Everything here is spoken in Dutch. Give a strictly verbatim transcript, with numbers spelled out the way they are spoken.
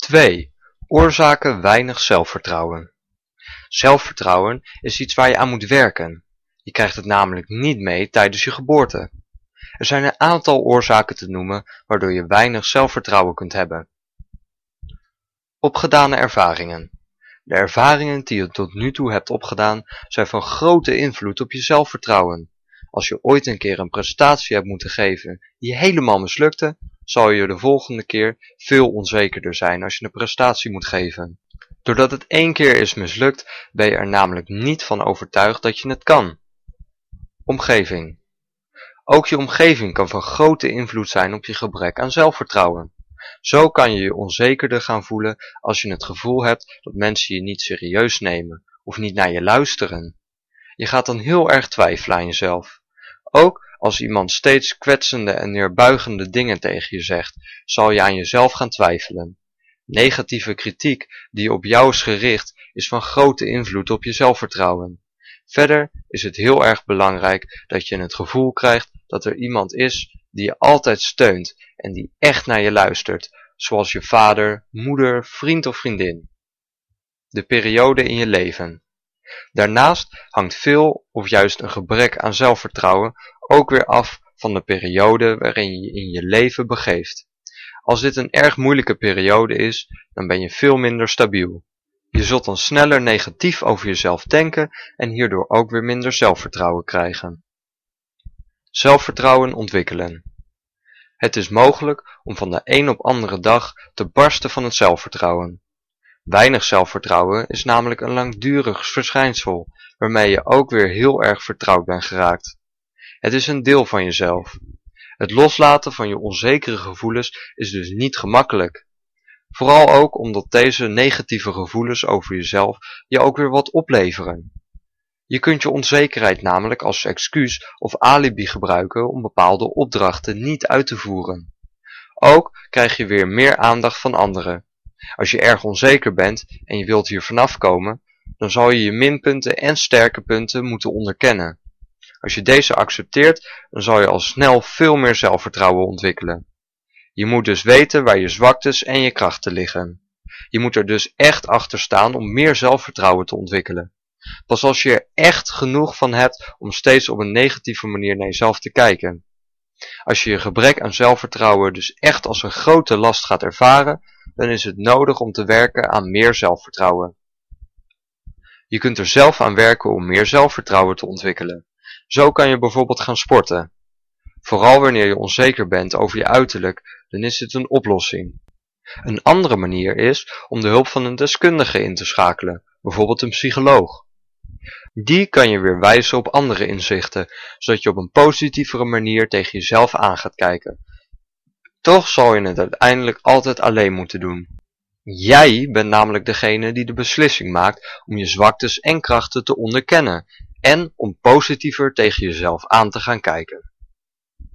twee. Oorzaken weinig zelfvertrouwen. Zelfvertrouwen is iets waar je aan moet werken. Je krijgt het namelijk niet mee tijdens je geboorte. Er zijn een aantal oorzaken te noemen waardoor je weinig zelfvertrouwen kunt hebben. Opgedane ervaringen. De ervaringen die je tot nu toe hebt opgedaan zijn van grote invloed op je zelfvertrouwen. Als je ooit een keer een prestatie hebt moeten geven die helemaal mislukte, zal je de volgende keer veel onzekerder zijn als je een prestatie moet geven. Doordat het één keer is mislukt, ben je er namelijk niet van overtuigd dat je het kan. Omgeving. Ook je omgeving kan van grote invloed zijn op je gebrek aan zelfvertrouwen. Zo kan je je onzekerder gaan voelen als je het gevoel hebt dat mensen je niet serieus nemen of niet naar je luisteren. Je gaat dan heel erg twijfelen aan jezelf. Ook als iemand steeds kwetsende en neerbuigende dingen tegen je zegt, zal je aan jezelf gaan twijfelen. Negatieve kritiek die op jou is gericht, is van grote invloed op je zelfvertrouwen. Verder is het heel erg belangrijk dat je het gevoel krijgt dat er iemand is die je altijd steunt en die echt naar je luistert, zoals je vader, moeder, vriend of vriendin. De periode in je leven. Daarnaast hangt veel of juist een gebrek aan zelfvertrouwen ook weer af van de periode waarin je je in je leven begeeft. Als dit een erg moeilijke periode is, dan ben je veel minder stabiel. Je zult dan sneller negatief over jezelf denken en hierdoor ook weer minder zelfvertrouwen krijgen. Zelfvertrouwen ontwikkelen. Het is mogelijk om van de een op andere dag te barsten van het zelfvertrouwen. Weinig zelfvertrouwen is namelijk een langdurig verschijnsel, waarmee je ook weer heel erg vertrouwd bent geraakt. Het is een deel van jezelf. Het loslaten van je onzekere gevoelens is dus niet gemakkelijk. Vooral ook omdat deze negatieve gevoelens over jezelf je ook weer wat opleveren. Je kunt je onzekerheid namelijk als excuus of alibi gebruiken om bepaalde opdrachten niet uit te voeren. Ook krijg je weer meer aandacht van anderen. Als je erg onzeker bent en je wilt hier vanaf komen, dan zal je je minpunten en sterke punten moeten onderkennen. Als je deze accepteert, dan zal je al snel veel meer zelfvertrouwen ontwikkelen. Je moet dus weten waar je zwaktes en je krachten liggen. Je moet er dus echt achter staan om meer zelfvertrouwen te ontwikkelen. Pas als je er echt genoeg van hebt om steeds op een negatieve manier naar jezelf te kijken. Als je je gebrek aan zelfvertrouwen dus echt als een grote last gaat ervaren, dan is het nodig om te werken aan meer zelfvertrouwen. Je kunt er zelf aan werken om meer zelfvertrouwen te ontwikkelen. Zo kan je bijvoorbeeld gaan sporten. Vooral wanneer je onzeker bent over je uiterlijk, dan is dit een oplossing. Een andere manier is om de hulp van een deskundige in te schakelen, bijvoorbeeld een psycholoog. Die kan je weer wijzen op andere inzichten, zodat je op een positievere manier tegen jezelf aan gaat kijken. Toch zal je het uiteindelijk altijd alleen moeten doen. Jij bent namelijk degene die de beslissing maakt om je zwaktes en krachten te onderkennen en om positiever tegen jezelf aan te gaan kijken.